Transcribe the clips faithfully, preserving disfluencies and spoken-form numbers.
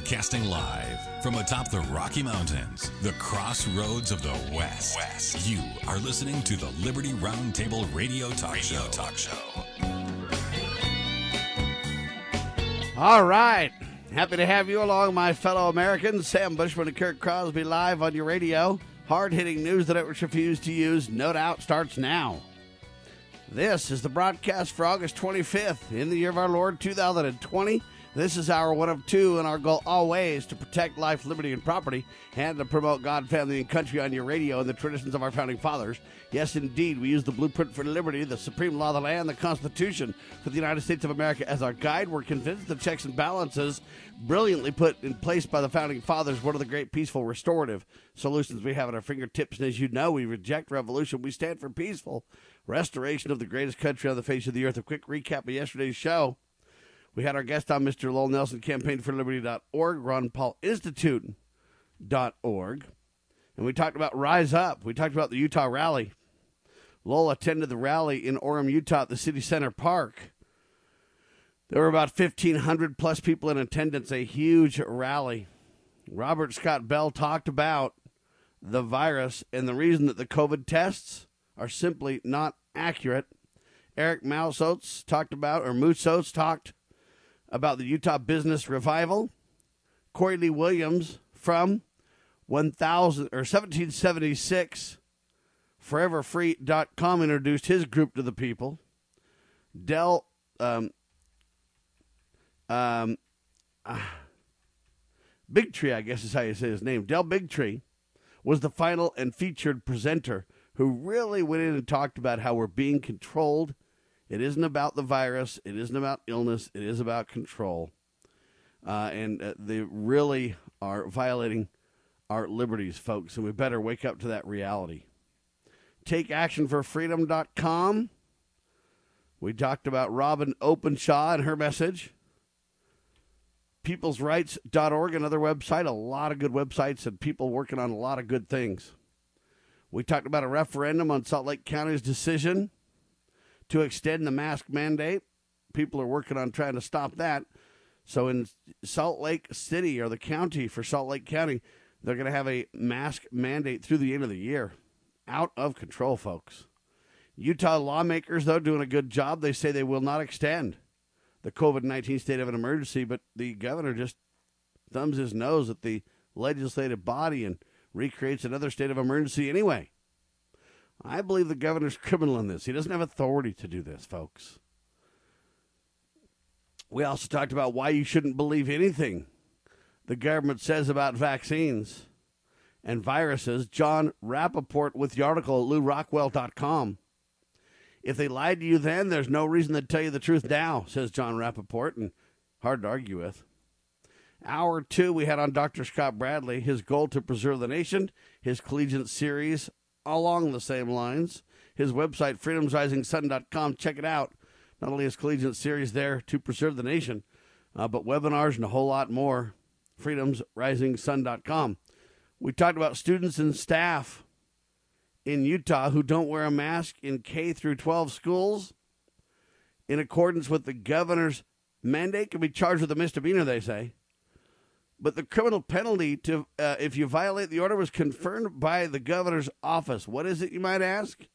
Broadcasting live from atop the Rocky Mountains, the crossroads of the West. West. You are listening to the Liberty Roundtable Radio Talk Radio Show. Talk Show. All right. Happy to have you along, my fellow Americans. Sam Bushman and Kirk Crosby live on your radio. Hard-hitting news that networks refuse to use, no doubt, starts now. This is the broadcast for August twenty-fifth in the year of our Lord, two thousand twenty. This is our one of two, and our goal always to protect life, liberty, and property, and to promote God, family, and country on your radio and the traditions of our founding fathers. Yes, indeed, we use the blueprint for liberty, the supreme law of the land, the Constitution for the United States of America as our guide. We're convinced the checks and balances brilliantly put in place by the founding fathers, one of the great peaceful restorative solutions we have at our fingertips. And as you know, we reject revolution. We stand for peaceful restoration of the greatest country on the face of the earth. A quick recap of yesterday's show. We had our guest on, Mister Lowell Nelson, campaign for liberty dot org, Ron Paul Institute dot org. And we talked about Rise Up. We talked about the Utah rally. Lowell attended the rally in Orem, Utah at the City Center Park. There were about fifteen hundred plus people in attendance, a huge rally. Robert Scott Bell talked about the virus and the reason that the COVID tests are simply not accurate. Eric Moussotes talked about, or Moussotes talked about the Utah Business Revival. Corey Lee Williams from one thousand or seventeen seventy-six forever free dot com introduced his group to the people. Del um, um, uh, Bigtree, I guess is how you say his name. Del Bigtree was the final and featured presenter who really went in and talked about how we're being controlled. It isn't about the virus. It isn't about illness. It is about control. Uh, and uh, they really are violating our liberties, folks, and we better wake up to that reality. take action for freedom dot com. We talked about Robin Openshaw and her message. peoples rights dot org, another website, a lot of good websites and people working on a lot of good things. We talked about a referendum on Salt Lake County's decision to extend the mask mandate. People are working on trying to stop that. So in Salt Lake City, or the county for Salt Lake County, they're going to have a mask mandate through the end of the year. Out of control, folks. Utah lawmakers, though, doing a good job. They say they will not extend the COVID nineteen state of an emergency, but the governor just thumbs his nose at the legislative body and recreates another state of emergency anyway. I believe the governor's criminal in this. He doesn't have authority to do this, folks. We also talked about why you shouldn't believe anything the government says about vaccines and viruses. John Rappaport with the article at lou rockwell dot com. If they lied to you then, there's no reason to tell you the truth now, says John Rappaport, and hard to argue with. Hour two, we had on Doctor Scott Bradley, his goal to preserve the nation, his collegiate series along the same lines. His website, freedoms rising sun dot com. Check it out. Not only his collegiate series there to preserve the nation, uh, but webinars and a whole lot more. freedoms rising sun dot com. We talked about students and staff in Utah who don't wear a mask in K through twelve schools in accordance with the governor's mandate can be charged with a misdemeanor, they say. But the criminal penalty to uh, if you violate the order was confirmed by the governor's office. What is it, you might ask?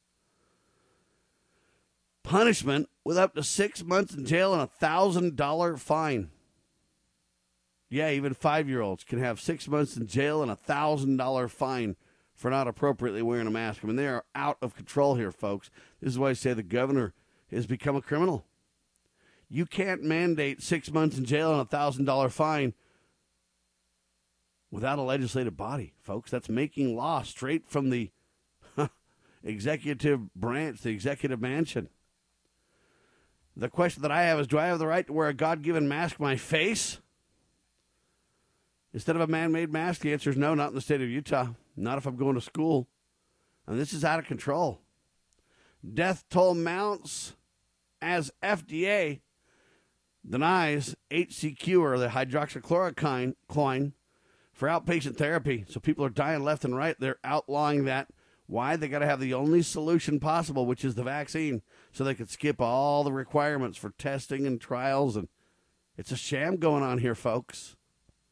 Punishment with up to six months in jail and a one thousand dollars fine. Yeah, even five-year-olds can have six months in jail and a one thousand dollars fine for not appropriately wearing a mask. I mean, they are out of control here, folks. This is why I say the governor has become a criminal. You can't mandate six months in jail and a one thousand dollars fine without a legislative body, folks. That's making law straight from the executive branch, the executive mansion. The question that I have is, do I have the right to wear a God-given mask on my face instead of a man-made mask? The answer is no, not in the state of Utah. Not if I'm going to school. And this is out of control. Death toll mounts as F D A denies H C Q, or the hydroxychloroquine, for outpatient therapy. So people are dying left and right. They're outlawing that. Why? They got to have the only solution possible, which is the vaccine, so they could skip all the requirements for testing and trials. And it's a sham going on here, folks.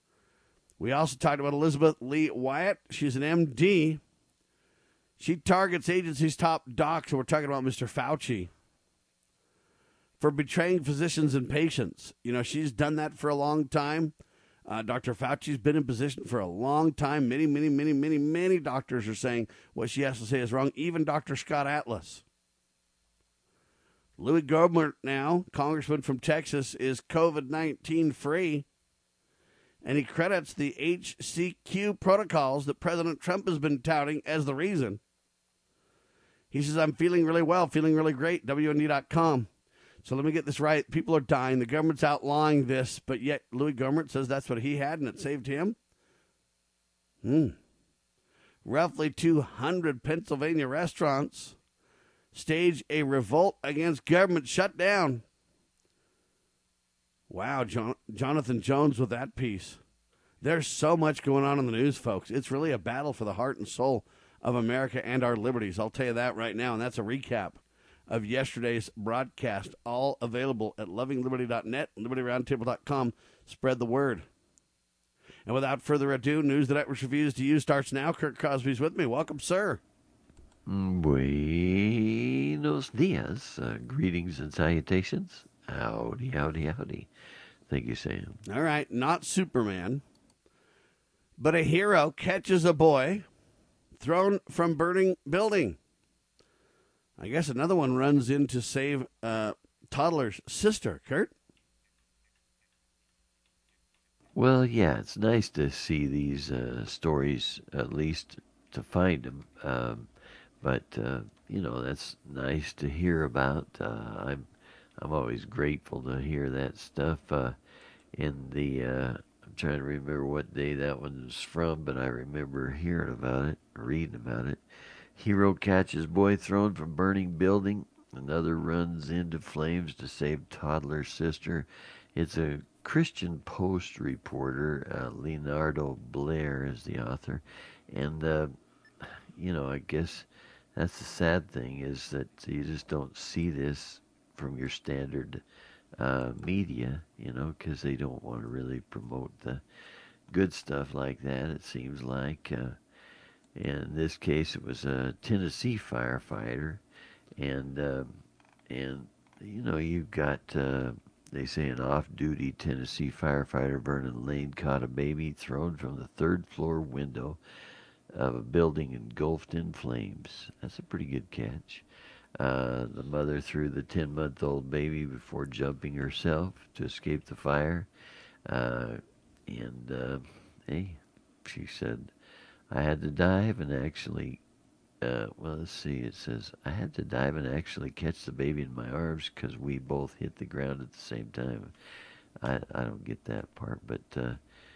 We also talked about Elizabeth Lee Wyatt. She's an M D. She targets agency's top docs, and we're talking about Mister Fauci, for betraying physicians and patients. You know, she's done that for a long time. Uh, Doctor Fauci's been in position for a long time. Many, many, many, many, many doctors are saying what she has to say is wrong. Even Doctor Scott Atlas. Louis Gohmert now, congressman from Texas, is COVID nineteen free. And he credits the H C Q protocols that President Trump has been touting as the reason. He says, I'm feeling really well, feeling really great, W N D dot com. So let me get this right. People are dying. The government's outlawing this, but yet Louis Gohmert says that's what he had and it saved him. Hmm. Roughly two hundred Pennsylvania restaurants stage a revolt against government shutdown. Wow, John, Jonathan Jones with that piece. There's so much going on in the news, folks. It's really a battle for the heart and soul of America and our liberties. I'll tell you that right now, and that's a recap of yesterday's broadcast, all available at loving liberty dot net, liberty roundtable dot com. Spread the word. And without further ado, news that I refuse to use starts now. Kirk Crosby's with me. Welcome, sir. Buenos dias. Uh, greetings and salutations. Howdy, howdy, howdy. Thank you, Sam. All right, not Superman, but a hero catches a boy thrown from burning building. I guess another one runs in to save uh, toddler's sister. Kurt? Well, yeah, it's nice to see these uh, stories, at least to find them. Um, but, uh, you know, that's nice to hear about. Uh, I'm I'm always grateful to hear that stuff. Uh, in the, uh, I'm trying to remember what day that one's from, but I remember hearing about it, reading about it. Hero catches boy thrown from burning building. Another runs into flames to save toddler sister. It's a Christian Post reporter. Uh, Leonardo Blair is the author. And, uh, you know, I guess that's the sad thing is that you just don't see this from your standard uh, media, you know, because they don't want to really promote the good stuff like that, it seems like. Uh, in this case, it was a Tennessee firefighter. And, uh, and you know, you've got, uh, they say an off-duty Tennessee firefighter, Vernon Lane, caught a baby thrown from the third floor window of a building engulfed in flames. That's a pretty good catch. Uh, the mother threw the ten-month-old baby before jumping herself to escape the fire. Uh, and, uh, hey, she said, I had to dive and actually, uh, well, let's see, it says, I had to dive and actually catch the baby in my arms because we both hit the ground at the same time. I, I don't get that part, but uh,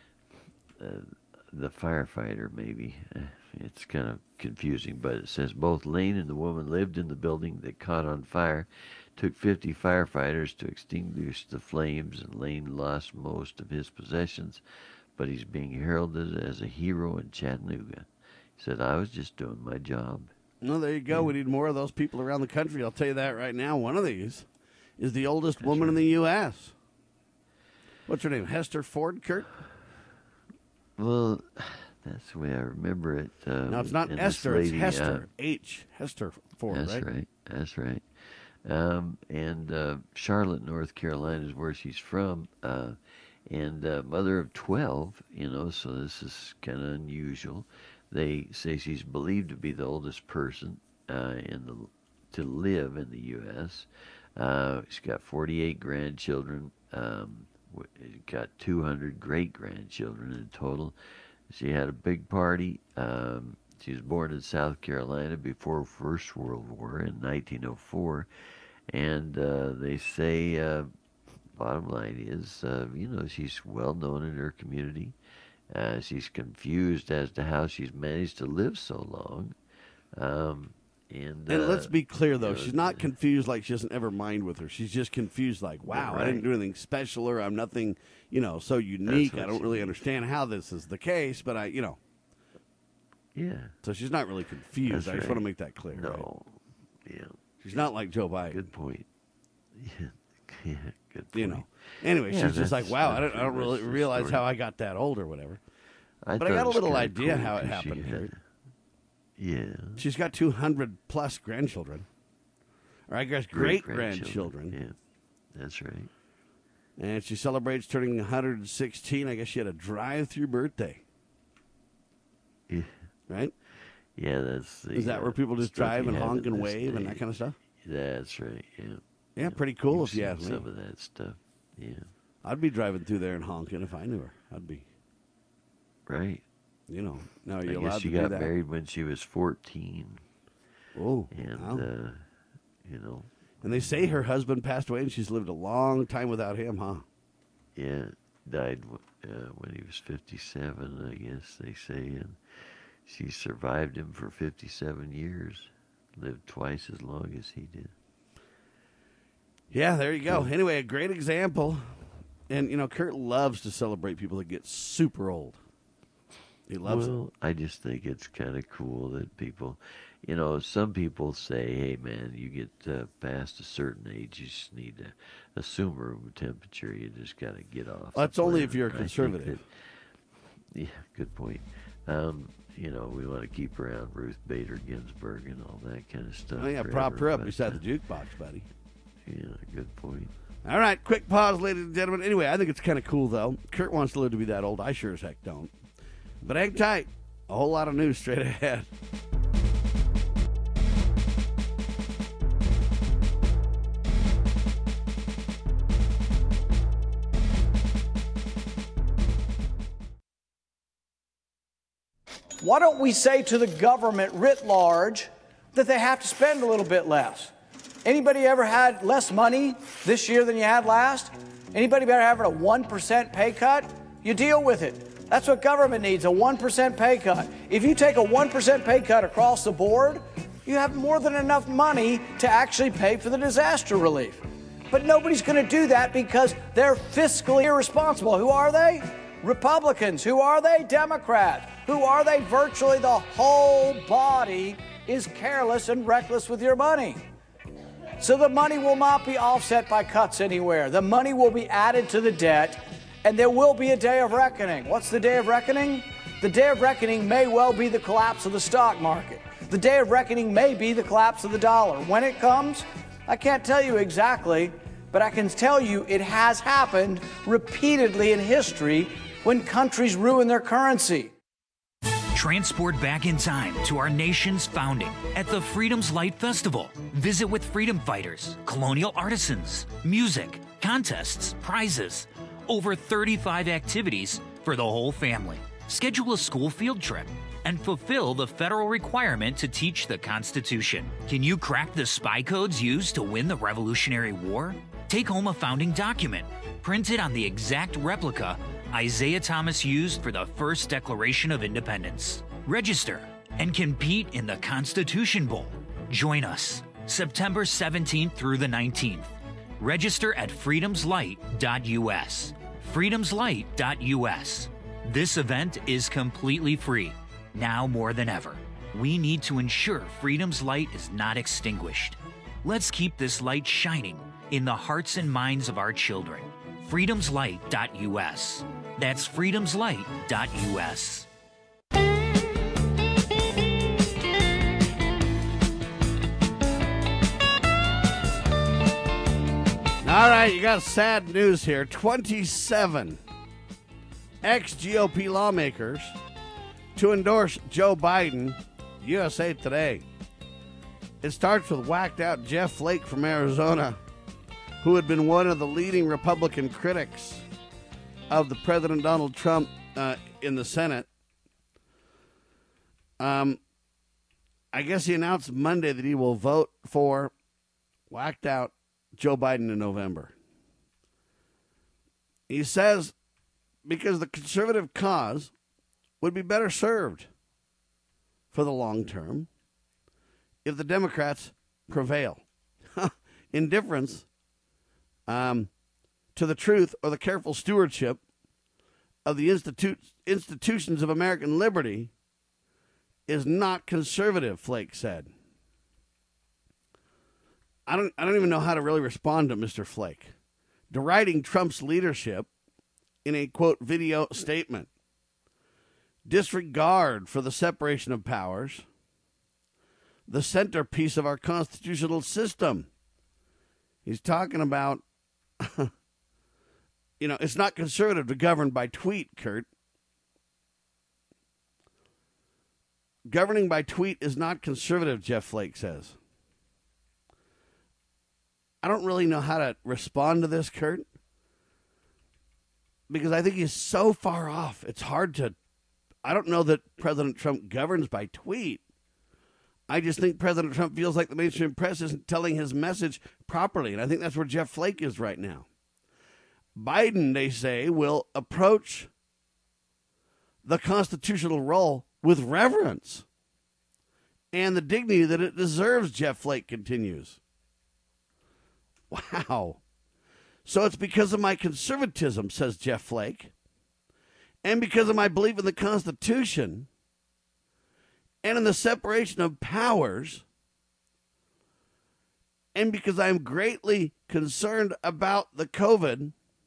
uh, the firefighter maybe, it's kind of confusing, but it says both Lane and the woman lived in the building that caught on fire. Took fifty firefighters to extinguish the flames, and Lane lost most of his possessions, but he's being heralded as a hero in Chattanooga. He said, I was just doing my job. Well, there you go. Yeah. We need more of those people around the country. I'll tell you that right now. One of these is the oldest That's woman right. in the U S What's her name? Hester Ford, Kurt? Well, that's the way I remember it. Um, no, it's not Esther. Lady, it's Hester. Uh, H. Hester Ford, that's right? That's right. That's right. Um, and uh, Charlotte, North Carolina is where she's from. Uh, and uh, mother of twelve, you know, so this is kind of unusual. They say she's believed to be the oldest person uh, in the to live in the U S Uh, she's got forty-eight grandchildren. Um, got two hundred great-grandchildren in total. She had a big party. Um, she was born in South Carolina before First World War in nineteen oh four. And uh, they say, uh, bottom line is, uh, you know, she's well known in her community. Uh, she's confused as to how she's managed to live so long. Um, and and uh, let's be clear, though, you know, she's not confused like she doesn't ever mind with her. She's just confused like, wow, right. I didn't do anything special or I'm nothing, you know, so unique. I don't really means. understand how this is the case, but I, you know. Yeah. So she's not really confused. That's I just right. want to make that clear. No. Right? Yeah. She's not like Joe Biden. Good point. Yeah. Yeah. Good point. You know. Anyway, yeah, she's just like, wow, I don't, I don't really realize story. how I got that old or whatever. I but I thought got it a was little kinda idea cool how it 'cause she happened, had- Kurt. Yeah. She's got two hundred plus grandchildren. Or I guess great Great-grandchildren. grandchildren. Yeah, that's right. And she celebrates turning one hundred sixteen. I guess she had a drive-through birthday, Yeah, right? yeah that's the. Is that uh, where people just stuff drive you and have honk in and this wave and day. that kind of stuff? That's right. Yeah. Yeah, pretty cool You've if you seen ask me. some of that stuff. Yeah. I'd be driving through there and honking if I knew her. I'd be, Right. you know. Now, are I you allowed guess she to do got that? married when she was fourteen, Oh, and wow. uh, you know, And they say her husband passed away and she's lived a long time without him, huh? yeah, died w- uh, when he was fifty-seven. I guess they say, and she survived him for fifty-seven years, lived twice as long as he did. Yeah, there you go. Anyway, a great example. And, you know, Kurt loves to celebrate people that get super old. He loves well, I just think it's kind of cool that people, you know, some people say, hey, man, you get uh, past a certain age, you just need to assume room temperature. You just got to get off. Well, that's the only planet. if you're a I think conservative. that- yeah, good point. Um, you know, we want to keep around Ruth Bader Ginsburg and all that kind of stuff. Oh, yeah, forever, prop her up but, beside uh, the jukebox, buddy. Yeah, good point. All right, quick pause, ladies and gentlemen. Anyway, I think it's kind of cool, though. Kurt wants to live to be that old. I sure as heck don't. But hang tight. A whole lot of news straight ahead. Why don't we say to the government writ large that they have to spend a little bit less? Anybody ever had less money this year than you had last? Anybody ever having a one percent pay cut? You deal with it. That's what government needs, a one percent pay cut. If you take a one percent pay cut across the board, you have more than enough money to actually pay for the disaster relief. But nobody's going to do that because they're fiscally irresponsible. Who are they? Republicans. Who are they? Democrats. Who are they? Virtually the whole body is careless and reckless with your money. So the money will not be offset by cuts anywhere. The money will be added to the debt, and there will be a day of reckoning. What's the day of reckoning? The day of reckoning may well be the collapse of the stock market. The day of reckoning may be the collapse of the dollar. When it comes, I can't tell you exactly, but I can tell you it has happened repeatedly in history when countries ruin their currency. Transport back in time to our nation's founding at the Freedom's Light Festival. Visit with freedom fighters, colonial artisans, music, contests, prizes. Over thirty-five activities for the whole family. Schedule a school field trip and fulfill the federal requirement to teach the Constitution. Can you crack the spy codes used to win the Revolutionary War? Take home a founding document, printed on the exact replica Isaiah Thomas used for the first Declaration of Independence. Register and compete in the Constitution Bowl. Join us September seventeenth through the nineteenth. Register at freedoms light dot U S. freedoms light dot U S. This event is completely free, now more than ever. We need to ensure Freedom's light is not extinguished. Let's keep this light shining in the hearts and minds of our children. freedoms light dot U S. That's freedoms light dot U S. All right, you got sad news here. twenty-seven ex-G O P lawmakers to endorse Joe Biden, U S A Today. It starts with whacked-out Jeff Flake from Arizona, who had been one of the leading Republican critics of the President Donald Trump uh, in the Senate. Um, I guess he announced Monday that he will vote for whacked-out Joe Biden in November. He says because the conservative cause would be better served for the long term if the Democrats prevail. Indifference um, to the truth or the careful stewardship of the institu- institutions of American liberty is not conservative, Flake said. I don't I don't even know how to really respond to Mister Flake, deriding Trump's leadership in a, quote, video statement. disregard for the separation of powers, the centerpiece of our constitutional system. He's talking about, you know, it's not conservative to govern by tweet, Kurt. Governing by tweet is not conservative, Jeff Flake says. I don't really know how to respond to this, Kurt, because I think he's so far off. It's hard to, I don't know that President Trump governs by tweet. I just think President Trump feels like the mainstream press isn't telling his message properly, and I think that's where Jeff Flake is right now. Biden, they say, will approach the constitutional role with reverence and the dignity that it deserves, Jeff Flake continues. Wow. So it's because of my conservatism, says Jeff Flake, and because of my belief in the Constitution and in the separation of powers, and because I'm greatly concerned about the COVID.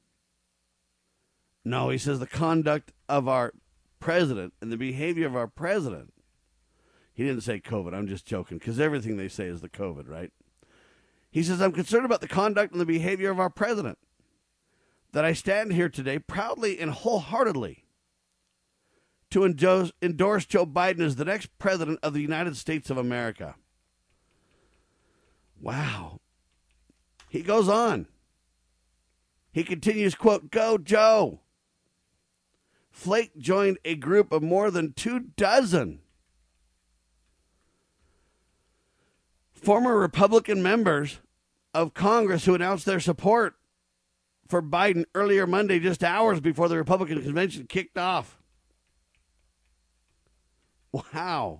No, he says the conduct of our president and the behavior of our president. He didn't say COVID. I'm just joking, because everything they say is the COVID, right? He says, I'm concerned about the conduct and the behavior of our president, that I stand here today proudly and wholeheartedly to endorse, endorse Joe Biden as the next president of the United States of America. Wow. He goes on. He continues, quote, "Go Joe." Flake joined a group of more than two dozen former Republican members of Congress who announced their support for Biden earlier Monday, just hours before the Republican convention kicked off. Wow.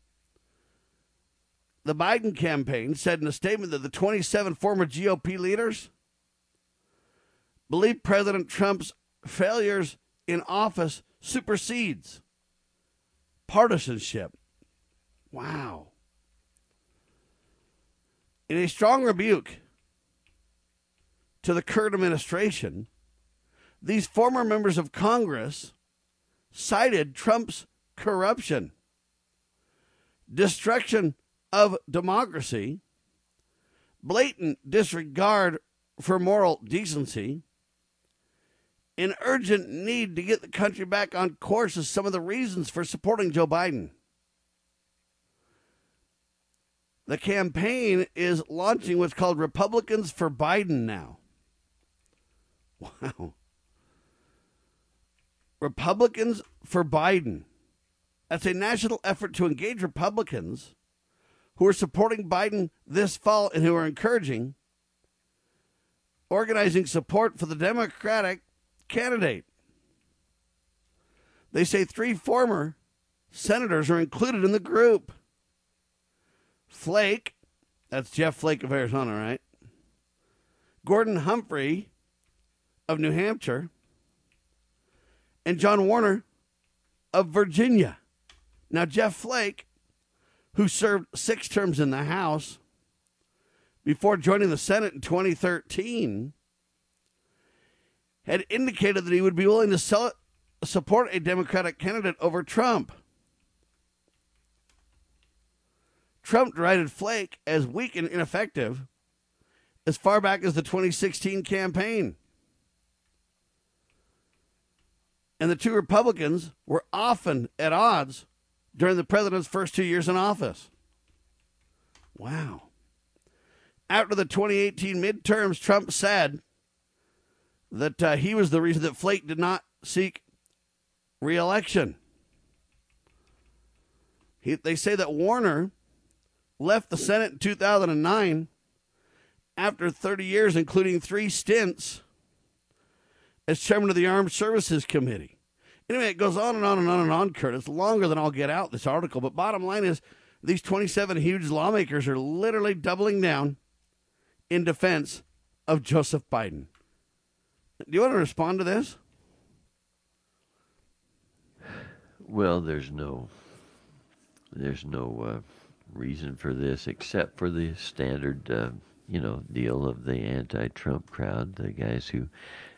The Biden campaign said in a statement that the twenty-seven former G O P leaders believe President Trump's failures in office supersedes partisanship. Wow. In a strong rebuke to the current administration, these former members of Congress cited Trump's corruption, destruction of democracy, blatant disregard for moral decency, an urgent need to get the country back on course as some of the reasons for supporting Joe Biden. The campaign is launching what's called Republicans for Biden now. Wow. Republicans for Biden. That's a national effort to engage Republicans who are supporting Biden this fall and who are encouraging organizing support for the Democratic candidate. They say three former senators are included in the group. Flake, that's Jeff Flake of Arizona, right? Gordon Humphrey of New Hampshire, and John Warner of Virginia. Now, Jeff Flake, who served six terms in the House before joining the Senate in twenty thirteen, had indicated that he would be willing to sell, support a Democratic candidate over Trump. Trump derided Flake as weak and ineffective as far back as the twenty sixteen campaign. And the two Republicans were often at odds during the president's first two years in office. Wow. After the twenty eighteen midterms, Trump said that uh, he was the reason that Flake did not seek re-election. He, they say that Warner left the Senate in two thousand nine after thirty years, including three stints as chairman of the Armed Services Committee. Anyway, it goes on and on and on and on, Kurt. It's longer than I'll get out, this article. But bottom line is, these twenty-seven huge lawmakers are literally doubling down in defense of Joseph Biden. Do you want to respond to this? Well, there's no, there's no uh, reason for this except for the standard, uh, you know, deal of the anti-Trump crowd, the guys who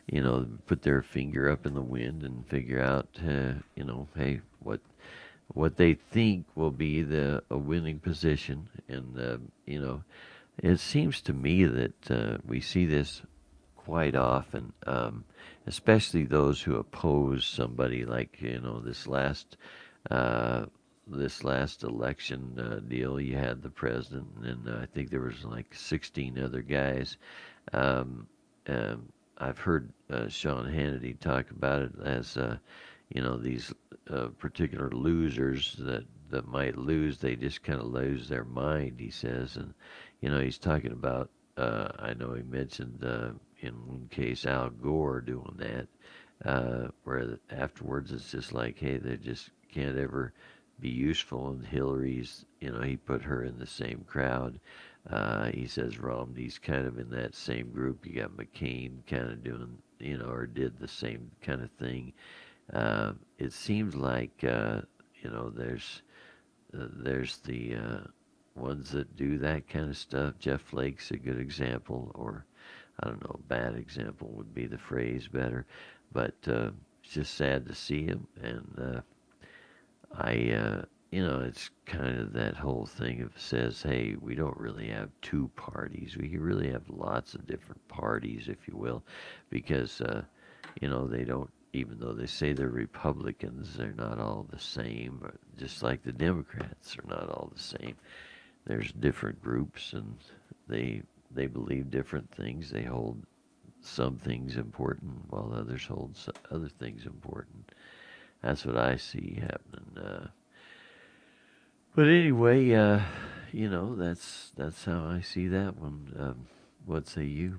you know, put their finger up in the wind and figure out, uh, you know, hey, what what they think will be the a winning position. And, uh, you know, it seems to me that uh, we see this quite often, um, especially those who oppose somebody like, you know, this last uh, this last election uh, deal. You had the president, and uh, I think there was like sixteen other guys. Um, um, I've heard uh, Sean Hannity talk about it as, uh, you know, these uh, particular losers that, that might lose. They just kind of lose their mind, he says. And, you know, he's talking about, uh, I know he mentioned uh, in one case Al Gore doing that, uh, where afterwards it's just like, hey, they just can't ever be useful. And Hillary's, you know, he put her in the same crowd. Uh, he says Romney's kind of in that same group. You got McCain kind of doing, you know, or did the same kind of thing. Uh, it seems like, uh, you know, there's uh, there's the uh, ones that do that kind of stuff. Jeff Flake's a good example, or I don't know, bad example would be the phrase better. But uh, it's just sad to see him, and uh, I. Uh, You know, it's kind of that whole thing of says, hey, we don't really have two parties. We really have lots of different parties, if you will, because, uh, you know, they don't, even though they say they're Republicans, they're not all the same, just like the Democrats are not all the same. There's different groups, and they they believe different things. They hold some things important, while others hold other things important. That's what I see happening. Uh, But anyway, uh, you know, that's that's how I see that one. Um, what say you?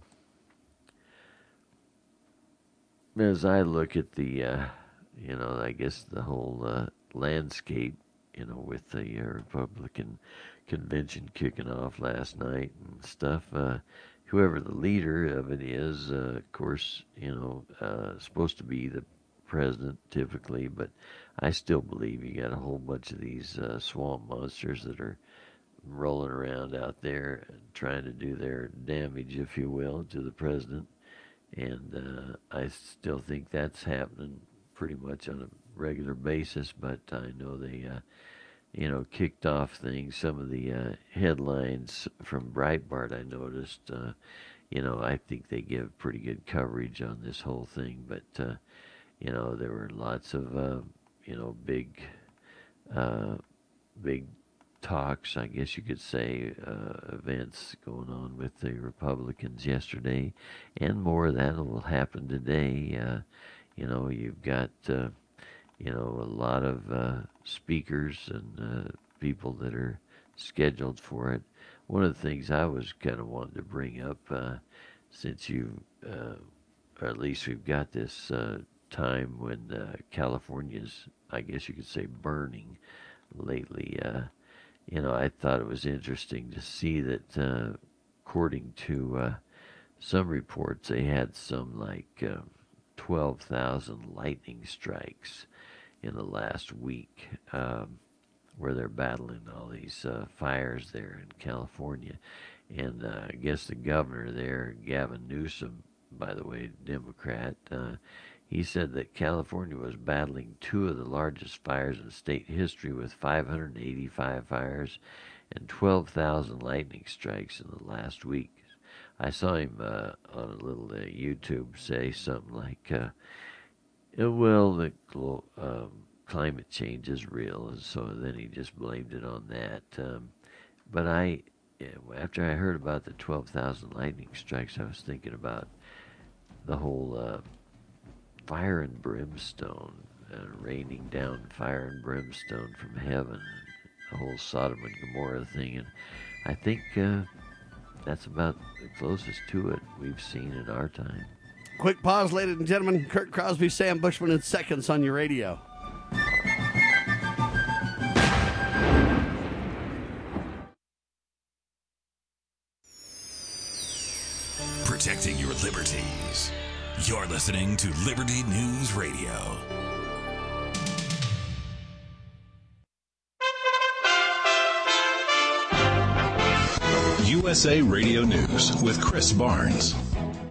As I look at the, uh, you know, I guess the whole uh, landscape, you know, with the uh, Republican convention kicking off last night and stuff, uh, whoever the leader of it is, uh, of course, you know, uh, supposed to be the president typically, but I still believe you got a whole bunch of these uh, swamp monsters that are rolling around out there and trying to do their damage, if you will, to the president. And uh, I still think that's happening pretty much on a regular basis, but I know they, uh, you know, kicked off things. Some of the uh, headlines from Breitbart I noticed, uh, you know, I think they give pretty good coverage on this whole thing, but uh, you know, there were lots of, uh, you know, big, uh, big talks, I guess you could say, uh, events going on with the Republicans yesterday, and more of that will happen today. Uh, you know, you've got, uh, you know, a lot of uh, speakers and uh, people that are scheduled for it. One of the things I was kind of wanting to bring up, uh, since you, uh, or at least we've got this uh, time when uh, California's, I guess you could say, burning lately. Uh, you know, I thought it was interesting to see that, uh, according to uh, some reports, they had some like uh, twelve thousand lightning strikes in the last week, um, where they're battling all these uh, fires there in California. And uh, I guess the governor there, Gavin Newsom, by the way, Democrat, uh, he said that California was battling two of the largest fires in state history, with five hundred eighty-five fires and twelve thousand lightning strikes in the last week. I saw him uh, on a little uh, YouTube say something like, uh, well, the um, climate change is real, and so then he just blamed it on that. Um, but I, after I heard about the twelve thousand lightning strikes, I was thinking about the whole uh, fire and brimstone, uh, raining down fire and brimstone from heaven, the whole Sodom and Gomorrah thing. And I think uh, that's about the closest to it we've seen in our time. Quick pause, ladies and gentlemen. Kurt Crosby, Sam Bushman in seconds on your radio. Protecting your liberties. You're listening to Liberty News Radio. U S A Radio News with Chris Barnes.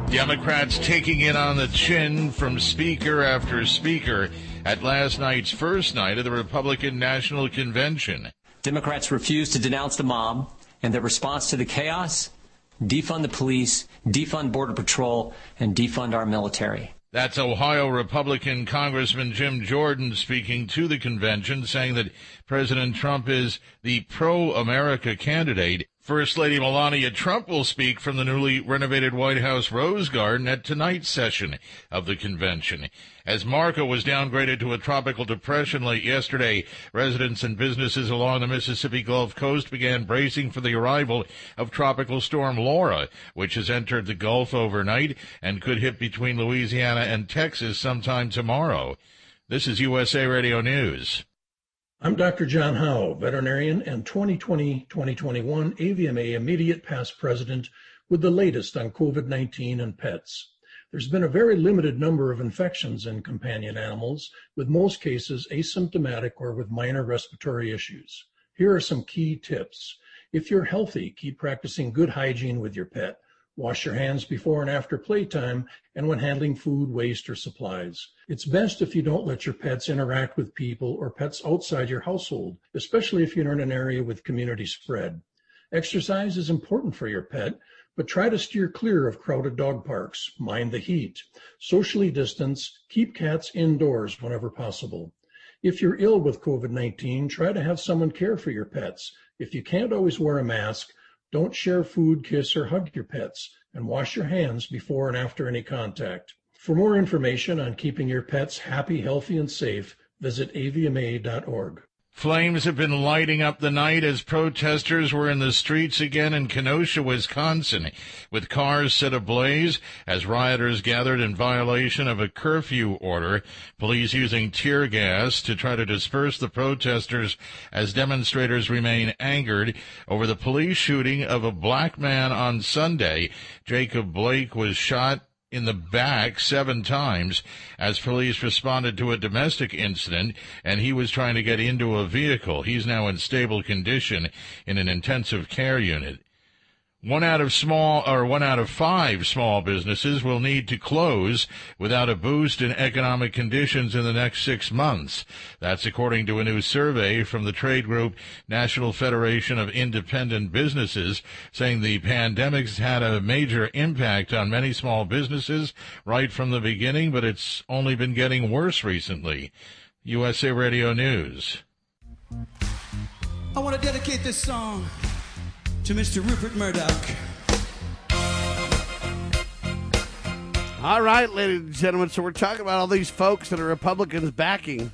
Democrats taking it on the chin from speaker after speaker at last night's first night of the Republican National Convention. Democrats refuse to denounce the mob and their response to the chaos: defund the police, defund Border Patrol, and defund our military. That's Ohio Republican Congressman Jim Jordan speaking to the convention, saying that President Trump is the pro-America candidate. First Lady Melania Trump will speak from the newly renovated White House Rose Garden at tonight's session of the convention. As Marco was downgraded to a tropical depression late yesterday, residents and businesses along the Mississippi Gulf Coast began bracing for the arrival of Tropical Storm Laura, which has entered the Gulf overnight and could hit between Louisiana and Texas sometime tomorrow. This is U S A Radio News. I'm Doctor John Howe, veterinarian and twenty twenty to twenty twenty-one A V M A Immediate Past President with the latest on COVID nineteen and pets. There's been a very limited number of infections in companion animals, with most cases asymptomatic or with minor respiratory issues. Here are some key tips. If you're healthy, keep practicing good hygiene with your pet. Wash your hands before and after playtime and when handling food, waste, or supplies. It's best if you don't let your pets interact with people or pets outside your household, especially if you're in an area with community spread. Exercise is important for your pet, but try to steer clear of crowded dog parks. Mind the heat. Socially distance. Keep cats indoors whenever possible. If you're ill with COVID nineteen, try to have someone care for your pets. If you can't always wear a mask, don't share food, kiss, or hug your pets, and wash your hands before and after any contact. For more information on keeping your pets happy, healthy, and safe, visit A V M A dot org. Flames have been lighting up the night as protesters were in the streets again in Kenosha, Wisconsin, with cars set ablaze as rioters gathered in violation of a curfew order, police using tear gas to try to disperse the protesters as demonstrators remain angered over the police shooting of a black man on Sunday. Jacob Blake was shot in the back seven times as police responded to a domestic incident, and he was trying to get into a vehicle. He's now in stable condition in an intensive care unit. One out of small, or one out of five small businesses will need to close without a boost in economic conditions in the next six months. That's according to a new survey from the trade group National Federation of Independent Businesses, saying the pandemic's had a major impact on many small businesses right from the beginning, but it's only been getting worse recently. U S A Radio News. I want to dedicate this song to Mister Rupert Murdoch. All right, ladies and gentlemen, so we're talking about all these folks that are Republicans backing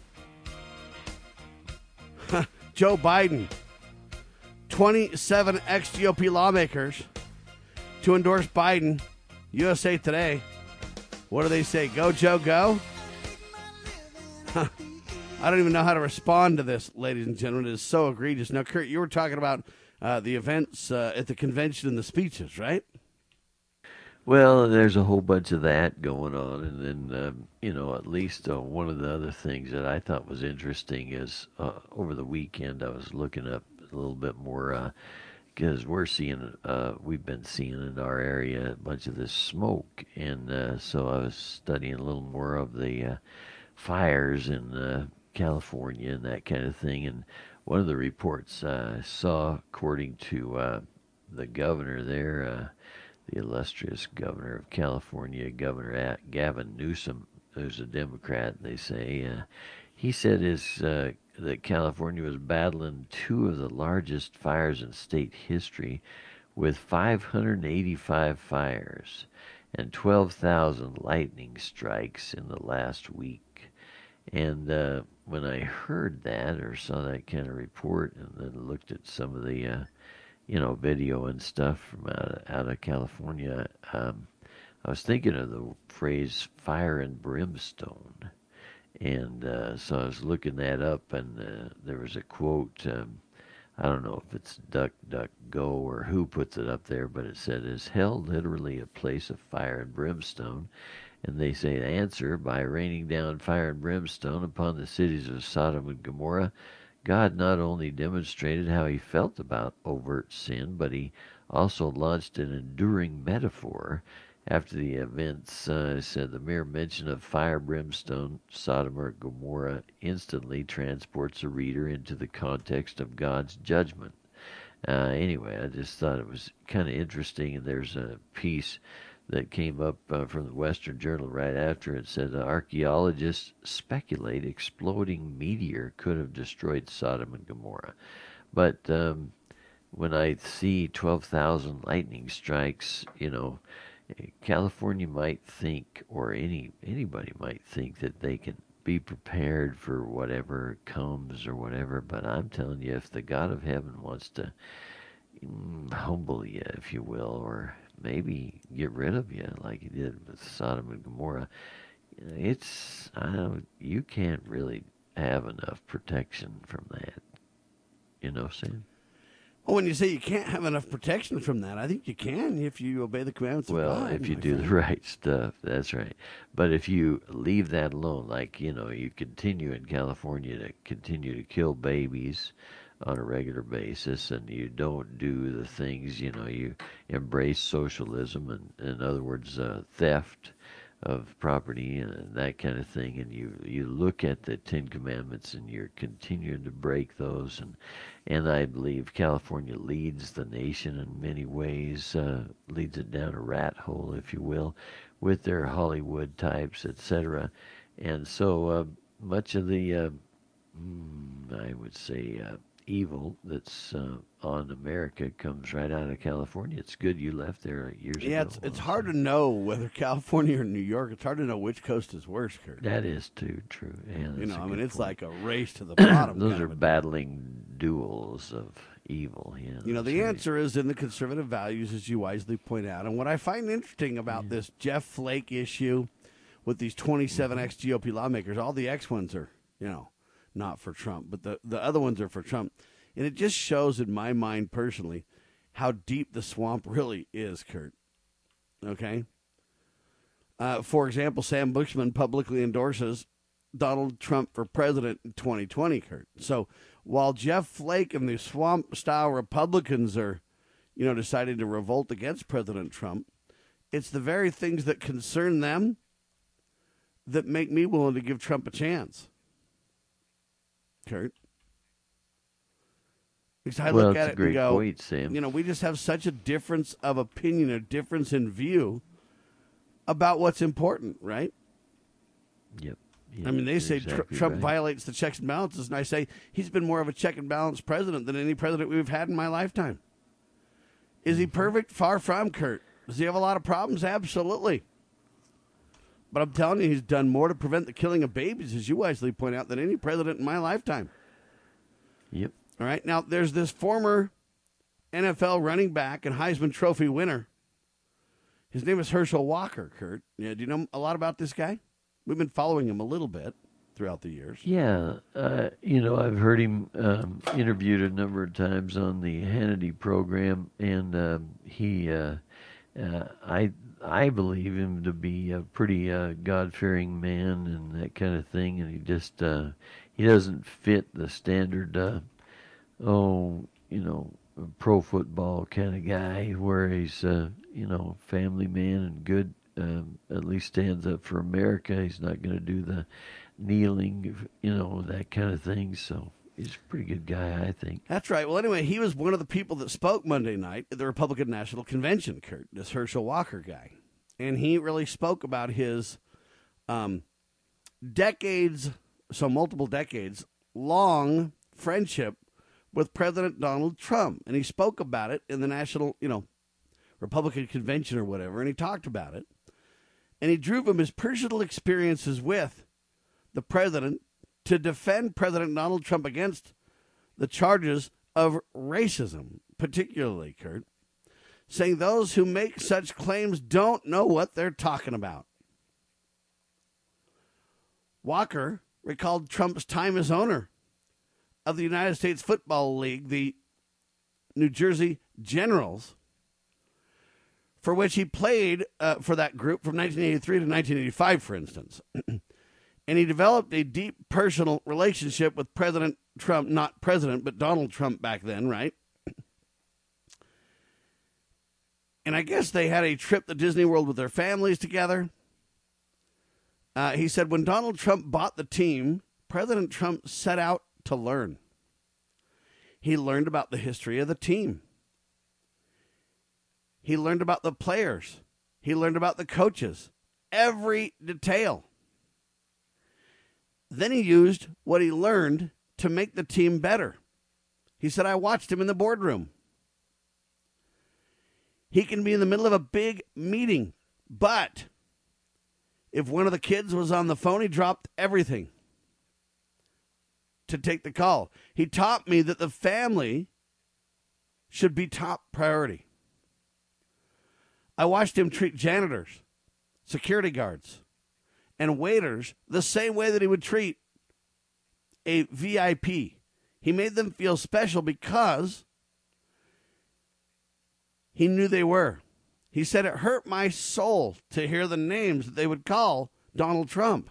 Joe Biden. twenty-seven ex-G O P lawmakers to endorse Biden. U S A Today. What do they say? Go, Joe, go? Huh. I don't even know how to respond to this, ladies and gentlemen. It is so egregious. Now, Kurt, you were talking about Uh, the events uh, at the convention and the speeches, right? Well, there's a whole bunch of that going on. And then, um, you know, at least uh, one of the other things that I thought was interesting is uh, over the weekend I was looking up a little bit more because uh, we're seeing, uh, we've been seeing in our area a bunch of this smoke. And uh, so I was studying a little more of the uh, fires in uh, California and that kind of thing. And one of the reports uh, I saw, according to uh, the governor there, uh, the illustrious governor of California, Governor Gavin Newsom, who's a Democrat, they say, uh, he said is uh, that California was battling two of the largest fires in state history with five hundred eighty-five fires and twelve thousand lightning strikes in the last week. And uh, when I heard that or saw that kind of report and then looked at some of the, uh, you know, video and stuff from out of, out of California, um, I was thinking of the phrase fire and brimstone. And uh, so I was looking that up, and uh, there was a quote, um, I don't know if it's Duck, Duck, Go or who puts it up there, but it said, "Is hell literally a place of fire and brimstone?" And they say, answer, by raining down fire and brimstone upon the cities of Sodom and Gomorrah, God not only demonstrated how he felt about overt sin, but he also launched an enduring metaphor after the events, uh, said the mere mention of fire, brimstone, Sodom or Gomorrah instantly transports a reader into the context of God's judgment. Uh, anyway, I just thought it was kind of interesting, and there's a piece that came up uh, from the Western Journal right after it said uh, archaeologists speculate exploding meteor could have destroyed Sodom and Gomorrah. But um, when I see twelve thousand lightning strikes, you know, California might think, or any anybody might think, that they can be prepared for whatever comes or whatever. But I'm telling you, if the God of heaven wants to mm, humble you, if you will, or maybe get rid of you like he did with Sodom and Gomorrah, it's I don't, you can't really have enough protection from that. You know, Sam? Well, when you say you can't have enough protection from that, I think you can if you obey the commandments well, of God. Well, if you my do friend. the right stuff, that's right. But if you leave that alone, like, you know, you continue in California to continue to kill babies on a regular basis, and you don't do the things, you know, you embrace socialism, and in other words, uh, theft of property and that kind of thing, and you you look at the Ten Commandments and you're continuing to break those, and and I believe California leads the nation in many ways, uh, leads it down a rat hole, if you will, with their Hollywood types, et cetera. And so uh, much of the, uh, I would say, uh, evil that's uh, on America comes right out of California. It's good you left there years yeah, ago. it's, it's hard to know whether California or New York. It's hard to know which coast is worse, Kurt. That is too true. Yeah, you know, I mean, it's point. like a race to the bottom. Those kind are of a battling duels of evil. Yeah, You know, the right. answer is in the conservative values, as you wisely point out. And what I find interesting about yeah. this Jeff Flake issue with these twenty-seven mm-hmm. ex-G O P lawmakers, all the ex ones are, you know, not for Trump, but the, the other ones are for Trump. And it just shows in my mind personally how deep the swamp really is, Kurt. Okay? Uh, for example, Sam Bushman publicly endorses Donald Trump for president in twenty twenty, Kurt. So while Jeff Flake and the swamp-style Republicans are, you know, deciding to revolt against President Trump, it's the very things that concern them that make me willing to give Trump a chance. Kurt? Because I well, look at it's it a great and go, point, Sam. you know, we just have such a difference of opinion, a difference in view about what's important, right? Yep. yep I mean, they say exactly tr- Trump right. violates the checks and balances, and I say he's been more of a check and balance president than any president we've had in my lifetime. Is he perfect? Far from, Kurt. Does he have a lot of problems? Absolutely. But I'm telling you, he's done more to prevent the killing of babies, as you wisely point out, than any president in my lifetime. Yep. All right. Now, there's this former N F L running back and Heisman Trophy winner. His name is Herschel Walker, Kurt. Yeah, do you know a lot about this guy? We've been following him a little bit throughout the years. Yeah. Uh, you know, I've heard him um, interviewed a number of times on the Hannity program, and um, he, uh, uh, I, I believe him to be a pretty uh, God-fearing man and that kind of thing, and he just, uh, he doesn't fit the standard uh, oh, you know, pro football kind of guy where he's, uh, you know, family man and good, um, at least stands up for America. He's not going to do the kneeling, you know, that kind of thing. So he's a pretty good guy, I think. That's right. Well, anyway, he was one of the people that spoke Monday night at the Republican National Convention, Kurt, this Herschel Walker guy. And he really spoke about his um, decades, so multiple decades, long friendship with President Donald Trump. And he spoke about it in the National, you know, Republican Convention or whatever, and he talked about it. And he drew from his personal experiences with the president to defend President Donald Trump against the charges of racism, particularly, Kurt, saying those who make such claims don't know what they're talking about. Walker recalled Trump's time as owner of the United States Football League, the New Jersey Generals, for which he played uh, for that group from nineteen eighty-three to nineteen eighty-five, for instance. And he developed a deep personal relationship with President Trump, not President, but Donald Trump back then, right? And I guess they had a trip to Disney World with their families together. Uh, he said when Donald Trump bought the team, President Trump set out to learn. He learned about the history of the team. He learned about the players. He learned about the coaches. Every detail. Then he used what he learned to make the team better. He said, I watched him in the boardroom. He can be in the middle of a big meeting, but if one of the kids was on the phone, he dropped everything to take the call. He taught me that the family should be top priority. I watched him treat janitors, security guards, and waiters the same way that he would treat a V I P. He made them feel special because he knew they were. He said it hurt my soul to hear the names that they would call Donald Trump.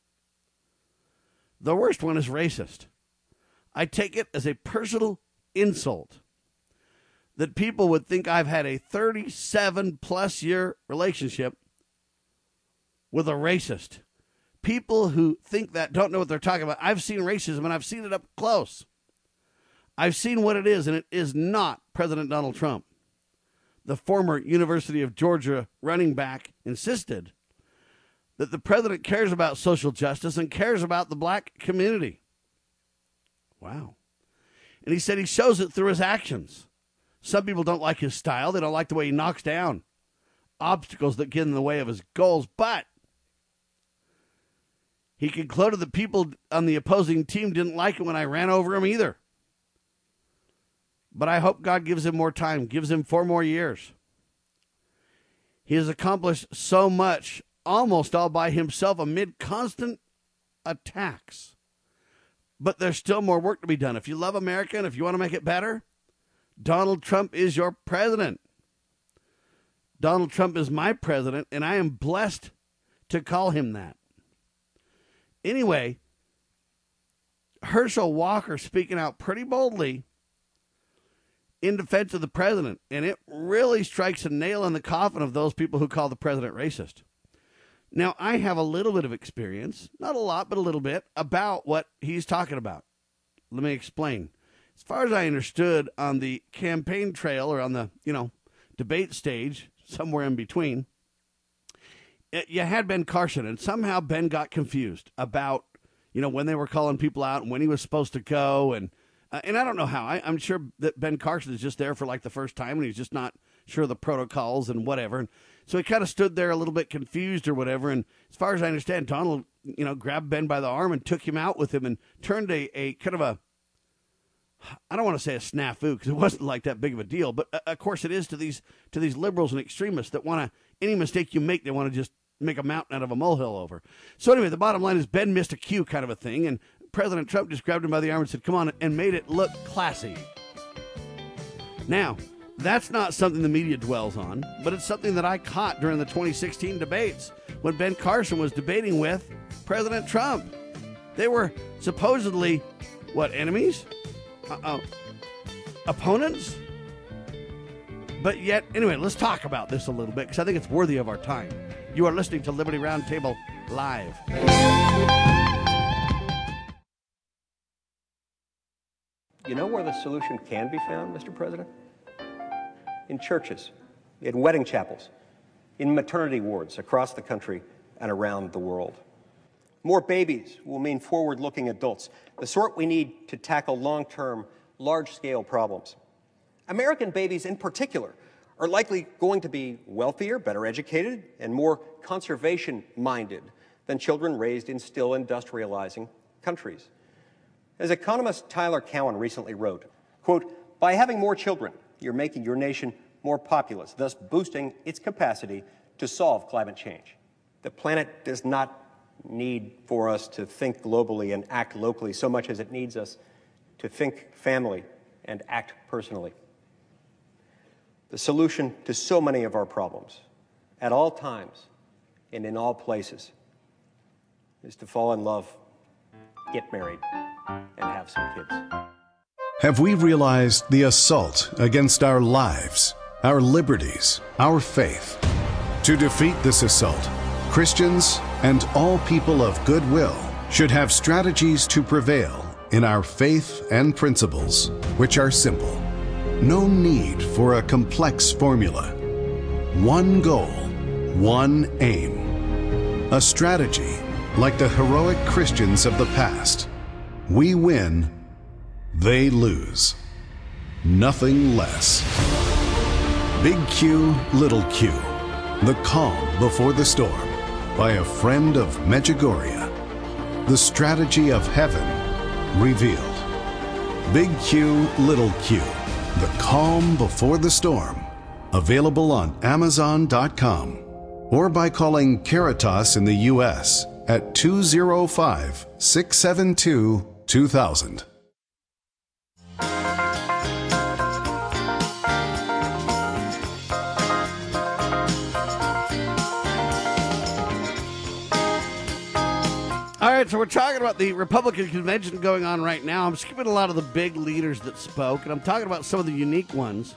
The worst one is racist. I take it as a personal insult that people would think I've had a thirty-seven plus year relationship with a racist. People who think that don't know what they're talking about. I've seen racism and I've seen it up close. I've seen what it is, and it is not President Donald Trump. The former University of Georgia running back insisted that the president cares about social justice and cares about the black community. Wow. And he said he shows it through his actions. Some people don't like his style. They don't like the way he knocks down obstacles that get in the way of his goals. But he concluded that people on the opposing team didn't like it when I ran over him either. But I hope God gives him more time, gives him four more years. He has accomplished so much, almost all by himself, amid constant attacks. But there's still more work to be done. If you love America and if you want to make it better, Donald Trump is your president. Donald Trump is my president, and I am blessed to call him that. Anyway, Herschel Walker speaking out pretty boldly in defense of the president, and it really strikes a nail in the coffin of those people who call the president racist. Now, I have a little bit of experience, not a lot, but a little bit, about what he's talking about. Let me explain. As far as I understood, on the campaign trail or on the, you know, debate stage, somewhere in between, it, you had Ben Carson, and somehow Ben got confused about, you know, when they were calling people out and when he was supposed to go, and Uh, and I don't know how. I, I'm sure that Ben Carson is just there for like the first time and he's just not sure of the protocols and whatever. And so he kind of stood there a little bit confused or whatever. And as far as I understand, Donald, you know, grabbed Ben by the arm and took him out with him and turned a, a kind of a, I don't want to say a snafu because it wasn't like that big of a deal. But uh, of course it is to these to these liberals and extremists that want to, any mistake you make, they want to just make a mountain out of a molehill over. So anyway, the bottom line is Ben missed a cue kind of a thing. And President Trump just grabbed him by the arm and said, come on, and made it look classy. Now, that's not something the media dwells on, but it's something that I caught during the twenty sixteen debates when Ben Carson was debating with President Trump. They were supposedly, what, enemies? Uh-oh. Opponents? But yet, anyway, let's talk about this a little bit because I think it's worthy of our time. You are listening to Liberty Roundtable Live. You know where the solution can be found, Mister President? In churches, in wedding chapels, in maternity wards across the country and around the world. More babies will mean forward-looking adults, the sort we need to tackle long-term, large-scale problems. American babies in particular are likely going to be wealthier, better educated, and more conservation-minded than children raised in still industrializing countries. As economist Tyler Cowen recently wrote, quote, by having more children, you're making your nation more populous, thus boosting its capacity to solve climate change. The planet does not need for us to think globally and act locally so much as it needs us to think family and act personally. The solution to so many of our problems, at all times and in all places, is to fall in love, get married, and have some kids. Have we realized the assault against our lives, our liberties, our faith. To defeat this assault, Christians and all people of goodwill should have strategies to prevail in our faith and principles, which are simple. No need for a complex formula. One goal, one aim. A strategy like the heroic Christians of the past. We win, they lose. Nothing less. Big Q, Little Q. The Calm Before the Storm by a friend of Medjugorje. The strategy of heaven revealed. Big Q, Little Q. The Calm Before the Storm. Available on Amazon dot com or by calling Caritas in the U S at two oh five, six seven two, two thousand. All right, so we're talking about the Republican convention going on right now. I'm skipping a lot of the big leaders that spoke, and I'm talking about some of the unique ones.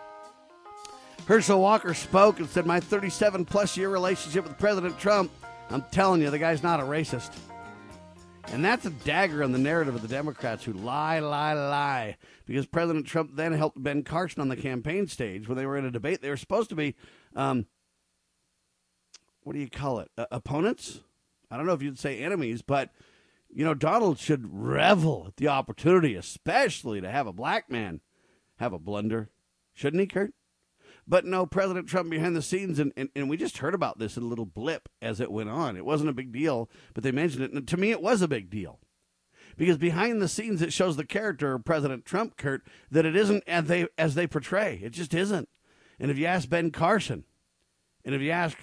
Herschel Walker spoke and said, my thirty-seven plus year relationship with President Trump, I'm telling you, the guy's not a racist. And that's a dagger on the narrative of the Democrats who lie, lie, lie. Because President Trump then helped Ben Carson on the campaign stage when they were in a debate. They were supposed to be, um, what do you call it, uh, opponents? I don't know if you'd say enemies, but, you know, Donald should revel at the opportunity, especially to have a black man have a blunder. Shouldn't he, Kurt? But no, President Trump behind the scenes, and, and, and we just heard about this in a little blip as it went on. It wasn't a big deal, but they mentioned it. And to me, it was a big deal. Because behind the scenes, it shows the character of President Trump, Kurt, that it isn't as they, as they portray. It just isn't. And if you ask Ben Carson, and if you ask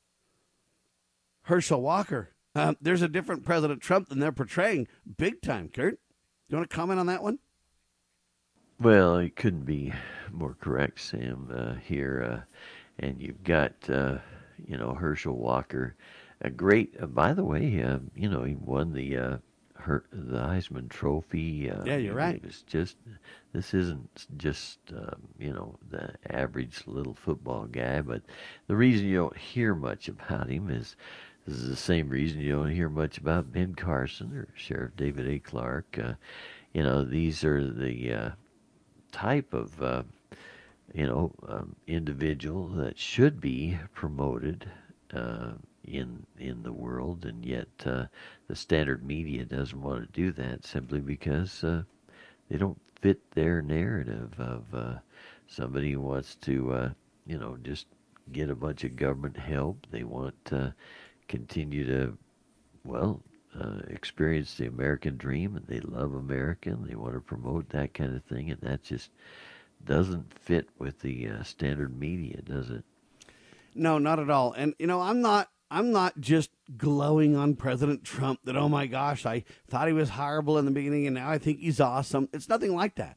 Herschel Walker, uh, there's a different President Trump than they're portraying big time, Kurt. You want to comment on that one? Well, it couldn't be more correct, Sam, uh, here. Uh, and you've got, uh, you know, Herschel Walker, a great, uh, by the way, uh, you know, he won the uh, her, the Heisman Trophy. Uh, yeah, you're right. It's just, this isn't just, um, you know, the average little football guy, but the reason you don't hear much about him is this is the same reason you don't hear much about Ben Carson or Sheriff David A. Clark. Uh, you know, these are the uh, type of, uh, you know, um, individual that should be promoted uh, in in the world, and yet uh, the standard media doesn't want to do that simply because uh, they don't fit their narrative of uh, somebody who wants to, uh, you know, just get a bunch of government help. They want to continue to, well, uh, experience the American dream, and they love America, and they want to promote that kind of thing, and that just doesn't fit with the uh, standard media, does it? No, not at all. And, you know, I'm not I'm not just glowing on President Trump that, oh, my gosh, I thought he was horrible in the beginning, and now I think he's awesome. It's nothing like that.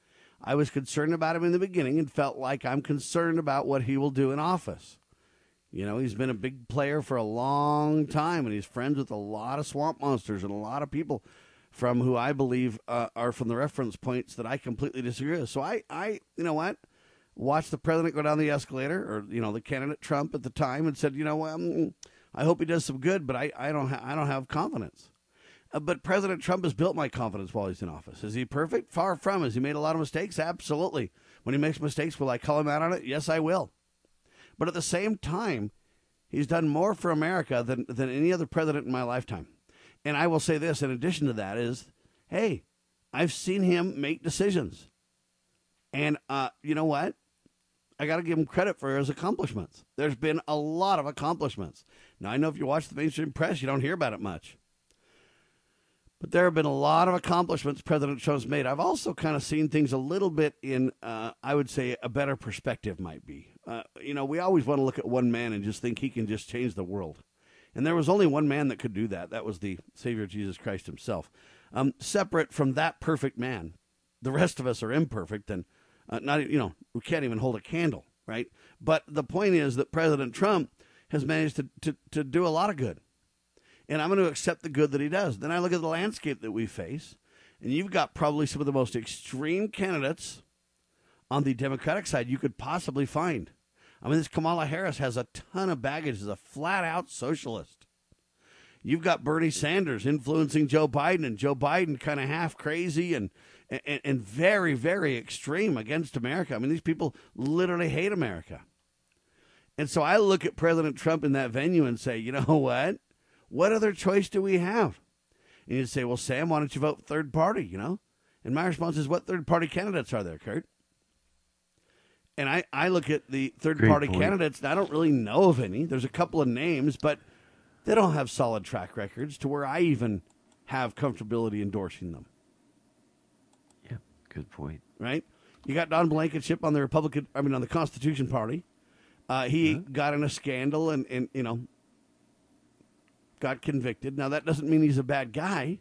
I was concerned about him in the beginning and felt like I'm concerned about what he will do in office. You know, he's been a big player for a long time, and he's friends with a lot of swamp monsters and a lot of people from who I believe uh, are from the reference points that I completely disagree with. So I, I, you know what, watched the president go down the escalator, or, you know, the candidate Trump at the time, and said, you know, um, I hope he does some good, but I, I don't, ha- I don't have confidence. Uh, but President Trump has built my confidence while he's in office. Is he perfect? Far from. Has he made a lot of mistakes? Absolutely. When he makes mistakes, will I call him out on it? Yes, I will. But at the same time, he's done more for America than, than any other president in my lifetime. And I will say this, in addition to that, is, hey, I've seen him make decisions. And uh, you know what? I got to give him credit for his accomplishments. There's been a lot of accomplishments. Now, I know if you watch the mainstream press, you don't hear about it much. But there have been a lot of accomplishments President Trump's made. I've also kind of seen things a little bit in, uh, I would say, a better perspective might be. Uh, you know, we always want to look at one man and just think he can just change the world. And there was only one man that could do that. That was the Savior Jesus Christ himself. Um, separate from that perfect man, the rest of us are imperfect, and uh, not, you know, we can't even hold a candle, right? But the point is that President Trump has managed to, to, to do a lot of good. And I'm going to accept the good that he does. Then I look at the landscape that we face, and you've got probably some of the most extreme candidates on the Democratic side you could possibly find. I mean, this Kamala Harris has a ton of baggage as a flat-out socialist. You've got Bernie Sanders influencing Joe Biden, and Joe Biden kind of half crazy and, and and very, very extreme against America. I mean, these people literally hate America. And so I look at President Trump in that venue and say, you know what? What other choice do we have? And you'd say, well, Sam, why don't you vote third party, you know? And my response is, what third party candidates are there, Kurt? And I, I look at the third Great party point. candidates, and I don't really know of any. There's a couple of names, but they don't have solid track records to where I even have comfortability endorsing them. Yeah, good point. Right? You got Don Blankenship on the Republican, I mean, on the Constitution Party. Uh, he Mm-hmm. got in a scandal and, and, you know, got convicted. Now, that doesn't mean he's a bad guy,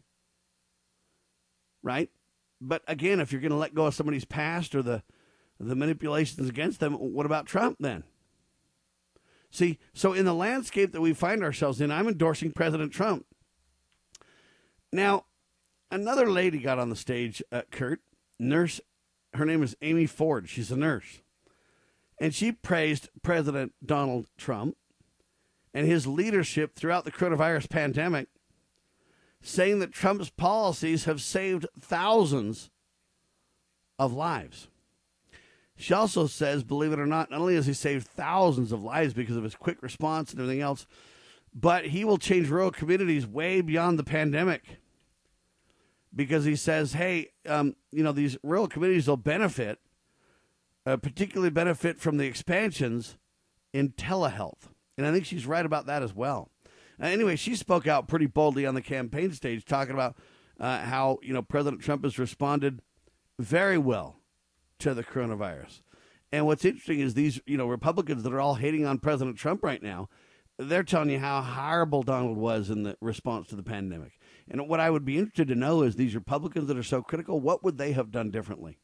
right? But again, if you're going to let go of somebody's past or the the manipulations against them, what about Trump then? See, so in the landscape that we find ourselves in, I'm endorsing President Trump. Now, another lady got on the stage, uh, Kurt, nurse. Her name is Amy Ford. She's a nurse. And she praised President Donald Trump and his leadership throughout the coronavirus pandemic, saying that Trump's policies have saved thousands of lives. She also says, believe it or not, not only has he saved thousands of lives because of his quick response and everything else, but he will change rural communities way beyond the pandemic. Because he says, hey, um, you know, these rural communities will benefit, uh, particularly benefit from the expansions in telehealth. And I think she's right about that as well. Uh, anyway, she spoke out pretty boldly on the campaign stage, talking about uh, how, you know, President Trump has responded very well to the coronavirus. And what's interesting is these, you know, Republicans that are all hating on President Trump right now, they're telling you how horrible Donald was in the response to the pandemic. And what I would be interested to know is these Republicans that are so critical, what would they have done differently?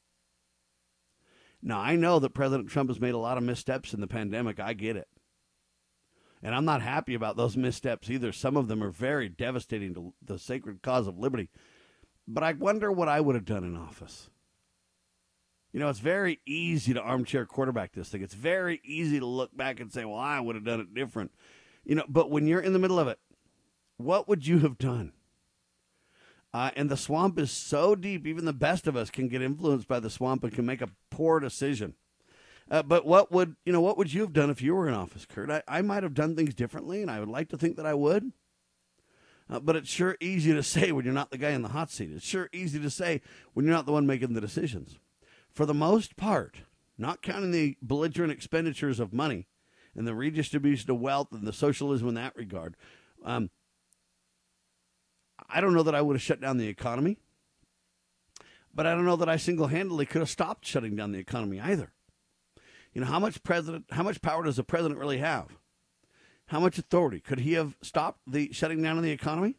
Now, I know that President Trump has made a lot of missteps in the pandemic. I get it. And I'm not happy about those missteps either. Some of them are very devastating to the sacred cause of liberty. But I wonder what I would have done in office. You know, it's very easy to armchair quarterback this thing. It's very easy to look back and say, well, I would have done it different. You know, but when you're in the middle of it, what would you have done? Uh, and the swamp is so deep, even the best of us can get influenced by the swamp and can make a poor decision. Uh, but what would, you know, what would you have done if you were in office, Kurt? I, I might have done things differently, and I would like to think that I would. Uh, but it's sure easy to say when you're not the guy in the hot seat. It's sure easy to say when you're not the one making the decisions. For the most part, not counting the belligerent expenditures of money and the redistribution of wealth and the socialism in that regard, um, I don't know that I would have shut down the economy, but I don't know that I single-handedly could have stopped shutting down the economy either. You know, how much president, how much power does the president really have? How much authority? Could he have stopped the shutting down of the economy?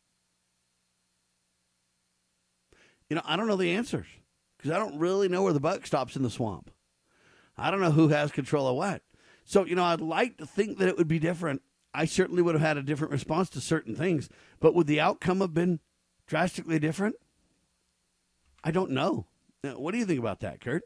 You know, I don't know the answers because I don't really know where the buck stops in the swamp. I don't know who has control of what. So, you know, I'd like to think that it would be different. I certainly would have had a different response to certain things, but would the outcome have been drastically different? I don't know. Now, what do you think about that, Kurt?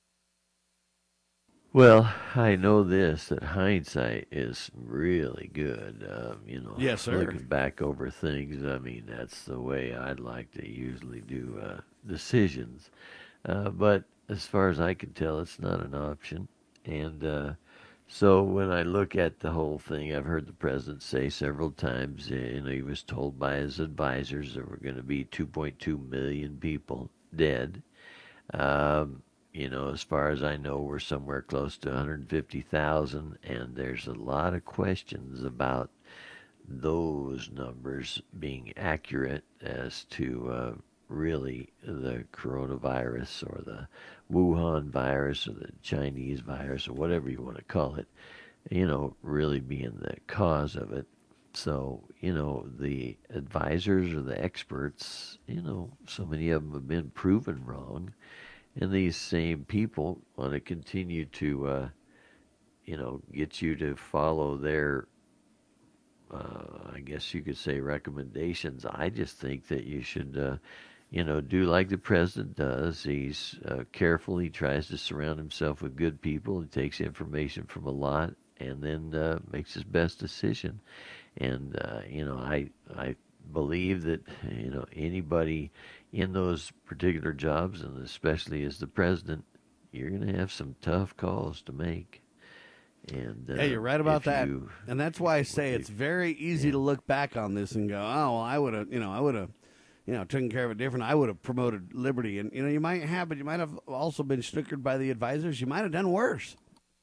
Well, I know this, that hindsight is really good. Um, you know, yes, sir. Looking back over things, I mean, that's the way I'd like to usually do uh, decisions. Uh, but as far as I can tell, it's not an option. And uh, so when I look at the whole thing, I've heard the president say several times, uh, you know, he was told by his advisors there were going to be two point two million people dead. Um, you know, as far as I know, we're somewhere close to one hundred fifty thousand, and there's a lot of questions about those numbers being accurate as to uh, really the coronavirus or the Wuhan virus or the Chinese virus or whatever you want to call it, you know, really being the cause of it. So, you know, the advisors or the experts, you know, so many of them have been proven wrong. And these same people want to continue to, uh, you know, get you to follow their, uh, I guess you could say, recommendations. I just think that you should, uh, you know, do like the president does. He's uh, careful. He tries to surround himself with good people. He takes information from a lot and then uh, makes his best decision. And, uh, you know, I I believe that, you know, anybody in those particular jobs, and especially as the president, you're going to have some tough calls to make. And uh, yeah, you're right about that. You, and that's why I say it's very easy yeah. to look back on this and go, oh, well, I would have, you know, I would have, you know, taken care of it different. I would have promoted liberty. And, you know, you might have, but you might have also been snookered by the advisors. You might have done worse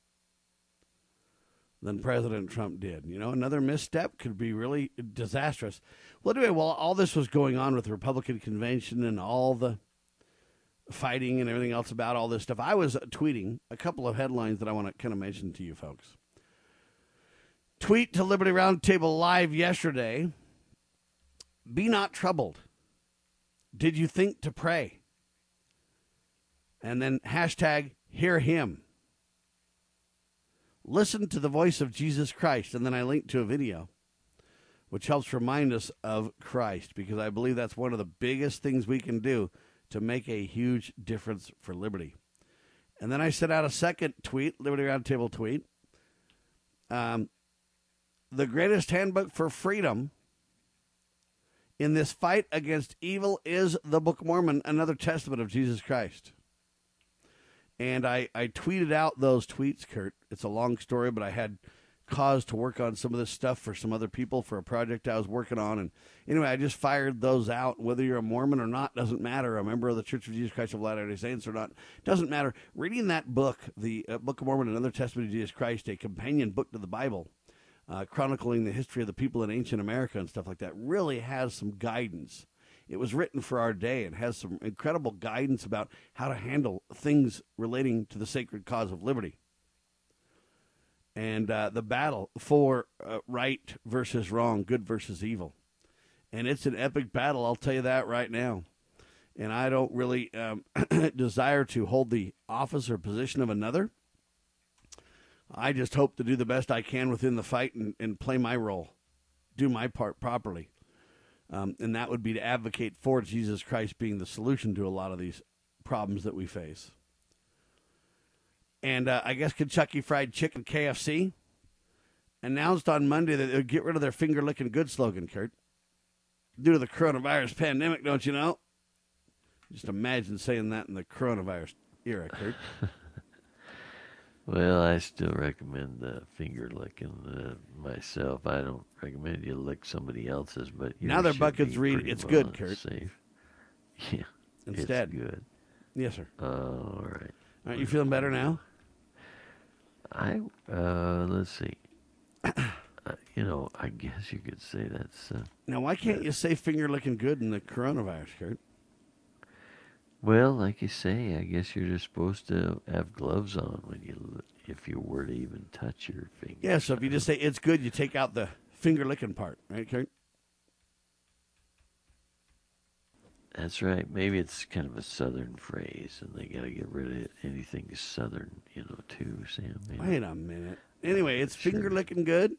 than President Trump did. You know, another misstep could be really disastrous. Well, anyway, while all this was going on with the Republican convention and all the fighting and everything else about all this stuff, I was tweeting a couple of headlines that I want to kind of mention to you folks. Tweet to Liberty Roundtable Live yesterday. Be not troubled. Did you think to pray? And then hashtag hear him. Listen to the voice of Jesus Christ. And then I linked to a video which helps remind us of Christ, because I believe that's one of the biggest things we can do to make a huge difference for liberty. And then I sent out a second tweet, Liberty Roundtable tweet. Um, the greatest handbook for freedom in this fight against evil is the Book of Mormon, another testament of Jesus Christ. And I, I tweeted out those tweets, Kurt. It's a long story, but I had cause to work on some of this stuff for some other people for a project I was working on. And anyway, I just fired those out. Whether you're a Mormon or not doesn't matter. A member of the Church of Jesus Christ of Latter-day Saints or not doesn't matter. Reading that book, the uh, Book of Mormon, another testament of Jesus Christ, a companion book to the Bible, uh, chronicling the history of the people in ancient America and stuff like that, really has some guidance. It was written for our day and has some incredible guidance about how to handle things relating to the sacred cause of liberty. And uh, the battle for uh, right versus wrong, good versus evil. And it's an epic battle, I'll tell you that right now. And I don't really um, desire to hold the office or position of another. I just hope to do the best I can within the fight and, and play my role, do my part properly. Um, and that would be to advocate for Jesus Christ being the solution to a lot of these problems that we face. And uh, I guess Kentucky Fried Chicken, K F C, announced on Monday that they'll get rid of their finger-licking good slogan, Kurt. Due to the coronavirus pandemic, don't you know? Just imagine saying that in the coronavirus era, Kurt. Well, I still recommend uh, finger-licking uh, myself. I don't recommend you lick somebody else's, but now their buckets read, it's well good, Kurt. Safe. Yeah, instead. It's good. Yes, sir. Uh, all right. Aren't you feeling better now? I, uh, let's see. uh, you know, I guess you could say that's... Uh, now, why can't uh, you say finger-licking good in the coronavirus, Kurt? Well, like you say, I guess you're just supposed to have gloves on when you, if you were to even touch your finger. Yeah, so if you just say it's good, you take out the finger-licking part, right, Kurt? That's right. Maybe it's kind of a southern phrase, and they got to get rid of anything southern, you know, too, Sam. Maybe. Wait a minute. Anyway, it's sure. finger licking good.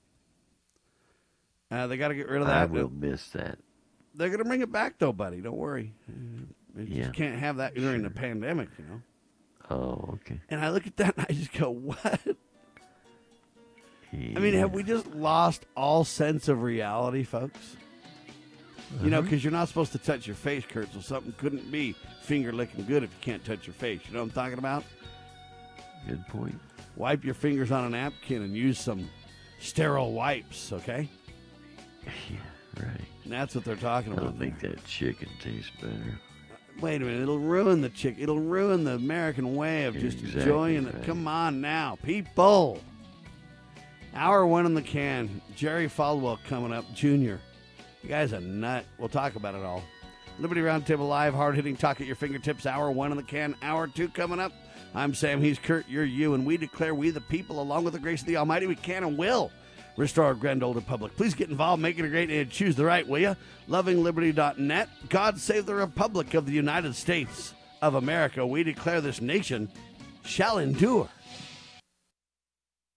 Uh, they got to get rid of that. I will miss that. They're going to bring it back, though, buddy. Don't worry. You yeah. just can't have that during sure. the pandemic, you know. Oh, okay. And I look at that and I just go, what? Yeah. I mean, have we just lost all sense of reality, folks? Uh-huh. You know, because you're not supposed to touch your face, Kurt, so something couldn't be finger-licking good if you can't touch your face. You know what I'm talking about? Good point. Wipe your fingers on a napkin and use some sterile wipes, okay? Yeah, right. And that's what they're talking about. That'll make that chicken taste better. Wait a minute. It'll ruin the chicken. It'll ruin the American way of just exactly enjoying right. it. Come on now, people. Hour one in the can. Jerry Falwell coming up, Junior You guys a nut. We'll talk about it all. Liberty Roundtable Live, hard-hitting talk at your fingertips. Hour one in the can. Hour two coming up. I'm Sam. He's Kurt. You're you. And we declare we the people, along with the grace of the Almighty, we can and will restore our grand old republic. Please get involved. Make it a great day and choose the right, will you? loving liberty dot net. God save the Republic of the United States of America. We declare this nation shall endure.